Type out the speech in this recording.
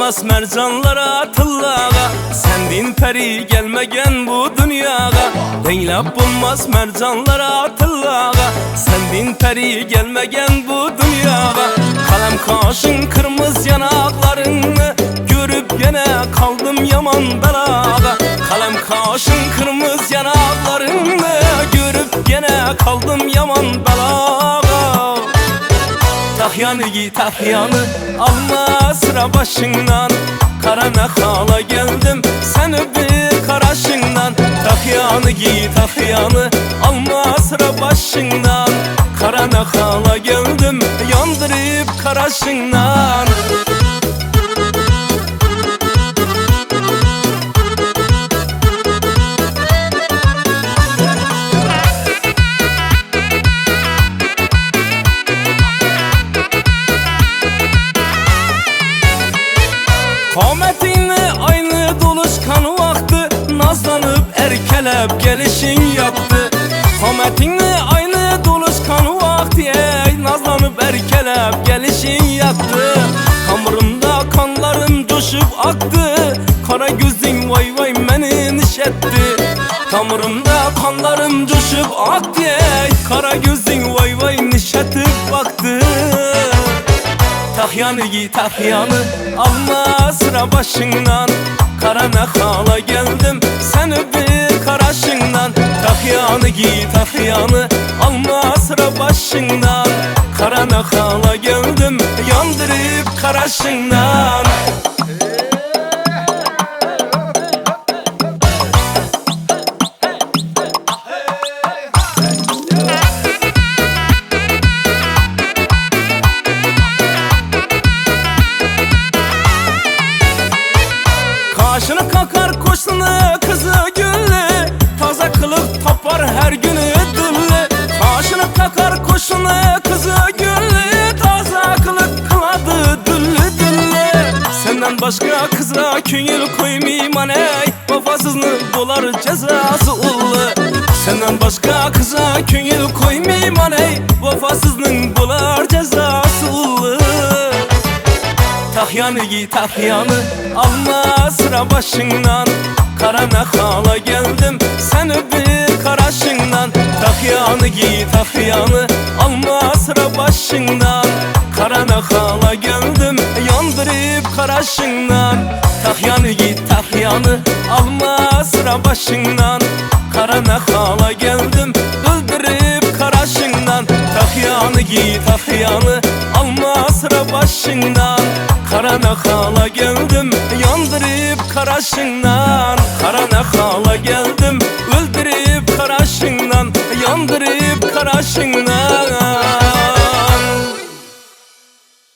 bulmaz mercanlara tıllağa. Sendin peri gelmegen bu dünyaya. Leylap bulmaz mercanlara tıllağa. Sendin peri gelmegen bu dünyaya. Kalem kaşın kırmız yanaklarını görüp yine kaldım yaman belaga. Kalem kaşın kırmız yanaklarını görüp yine kaldım yaman belaga. Tahyanı giy tahyanı alma sıra başından. Karana hala geldim seni bir karaşından. Tahyanı giy tahyanı alma sıra başından. Karana hala geldim yandırıp karaşından. Kametini aynı doluşkan vakti nazlanıp erkelep gelişin yaptı. Kametini aynı doluşkan vakti nazlanıp erkelep gelişin yaptı. Kamırımda kanlarım coşup aktı. Kara gözün vay vay beni nişetti. Kamırımda kanlarım coşup aktı. Kara gözün vay vay nişetip baktı. Tahyanı giy tahyanı alma sıra başından. Karana hala geldim seni bir karaşından. Tahyanı giy tahyanı alma sıra başından. Karana hala geldim yandırıp karaşından. Kaşını kakar koşsunu kızı güllü. Taze kılık tapar her günü düllü. Kaşını kakar koşsunu kızı güllü. Taze kılık kıladı düllü düllü. Senden başka kızla köngül koymayayım aney. Vefasızlık dolar cezası ullu. Senden başka kıza köngül koymayayım aney. Vefasızlık dolar cezası ullu. Tahyanı giy tahyanı alma sıra başından. Karana hala geldim seni bir karaşından. Tahyanı giy tahyanı alma sıra başından. Karana hala geldim yandırıp karaşından. Tahyanı giy tahyanı alma sıra başından. Karana hala geldim öldürüp karaşından. Tahyanı giy tahyanı alma sıra başından. Karana hala geldim yandırıp karaşından. Karana hala geldim öldürüp karaşından. Yandırıp karaşından.